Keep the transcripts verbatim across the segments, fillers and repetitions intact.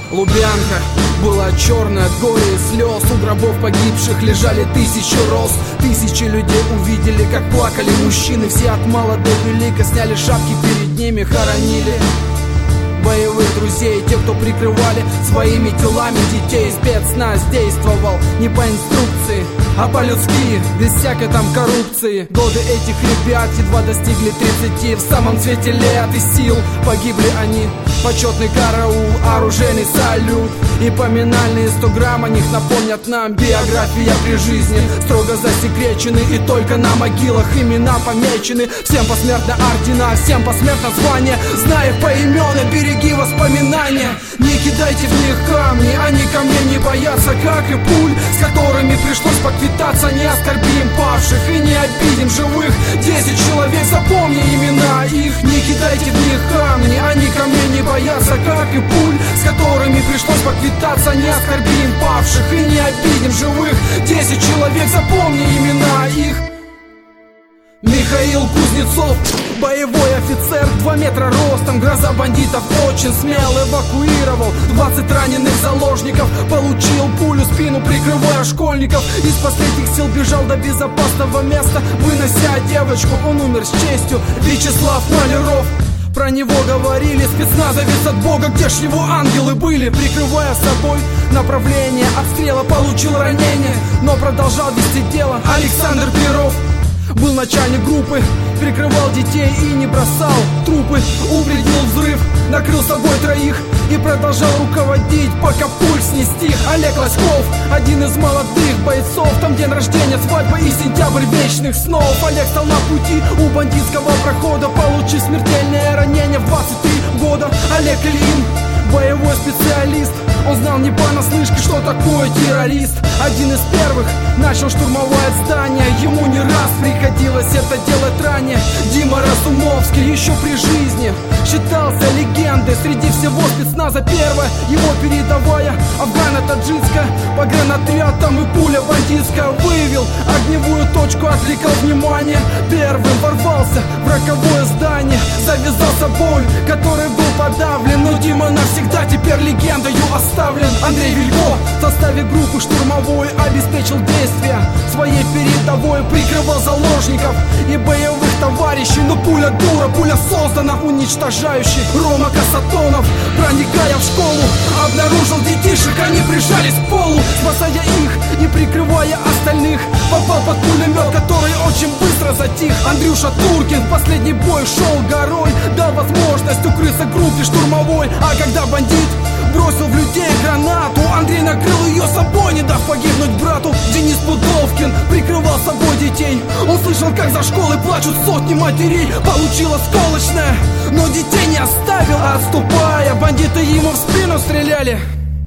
Лубянка была черная от горя и слез. У гробов погибших лежали тысячи роз. Тысячи людей увидели, как плакали мужчины. Все от мала до велика сняли шапки, перед ними хоронили боевых друзей, те, кто прикрывали своими телами детей. Спецназ действовал не по инструкции, а по-людски, без всякой там коррупции. Годы этих ребят едва достигли тридцати. В самом цвете лет и сил погибли они. Почетный караул, оружейный салют и поминальные сто грамм о них напомнят нам. Биография при жизни строго засекречены, и только на могилах имена помечены. Всем посмертно ордена, всем посмертно звания. Зная их поименно, береги воспоминания. Не кидайте в них камни, они камней не боятся, как и пуль, с которыми пришлось поквитаться. Не оскорбим павших и не обидим живых. Десять человек, запомни имена их. Не кидайте в них камни, они камней не боятся, как и пуль, с которыми пришлось поквитаться. Не оскорбим павших и не обидим живых. Десять человек, запомни имена их. Михаил Кузнецов, боевой офицер, два метра ростом, гроза бандитов, очень смел. Эвакуировал двадцать раненых заложников, получил пулю в спину, прикрывая школьников. Из последних сил бежал до безопасного места, вынося девочку, он умер с честью. Вячеслав Маляров, про него говорили, спецназовец от Бога, где ж его ангелы были? Прикрывая собой направление обстрела, получил ранение, но продолжал вести дело. Александр Перов был начальник группы, прикрывал детей и не бросал трупы. Упредил взрыв, накрыл собой троих и продолжал руководить, пока пульс не стих. Олег Лоськов, один из молодых бойцов, там день рождения, свадьба и сентябрь вечных снов. Олег стал на пути у бандитского прохода, получив смертельное ранение в двадцать три года. Олег Ильин, боевой специалист, он знал не понаслышке, что такое террорист. Один из первых начал штурмовать здание, ему не раз приходилось это делать ранее. Дима Разумовский еще при жизни считался легендой среди всего спецназа. Первая его передовая, афгано-таджикская, погранотрядом и пуля бандитская. Выявил огневую точку, отвлекал внимание. Первым ворвался в роковое здание, завязался бой, который был подавлен. Но Дима навсегда теперь легендою оставлен. Андрей Вилько в составе группы штурмовой обеспечил действия своей передовой, прикрывал заложников и боевых товарищей. Но пуля дура, пуля создана уничтожающей. Рома Касатонов, проникая в школу, обнаружил детишек, они прижались к полу. Спасая их и прикрывая остальных, попал под пулемет, который очень быстро затих. Андрюша Туркин в последний бой шел горой, дал возможность укрыться группе штурмовой. А когда бандит бросил в людей гранату, Андрей накрыл ее собой, не дав погибнуть брату. Денис Пудовкин прикрывал собой детей, он слышал, как за школой плачут сотни матерей. Получил осколочное, но детей не оставил, а отступая, бандиты ему в спину стреляли.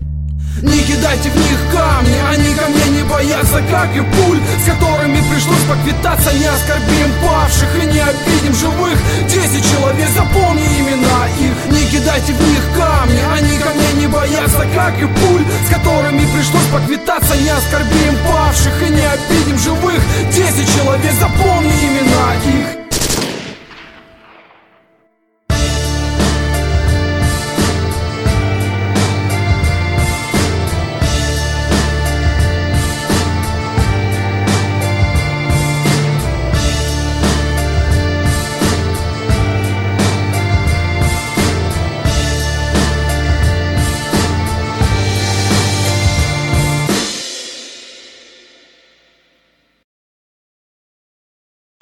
Не кидайте в них камни, они камней не боятся, как и пуль, с которыми пришлось поквитаться. Не оскорбим павших и не обидим живых. Десять человек, запомни имена их. Не кидайте в них камни, они камней не боятся, как и пуль, с которыми пришлось поквитаться. Не оскорбим павших и не обидим живых. Десять человек, запомни имена их.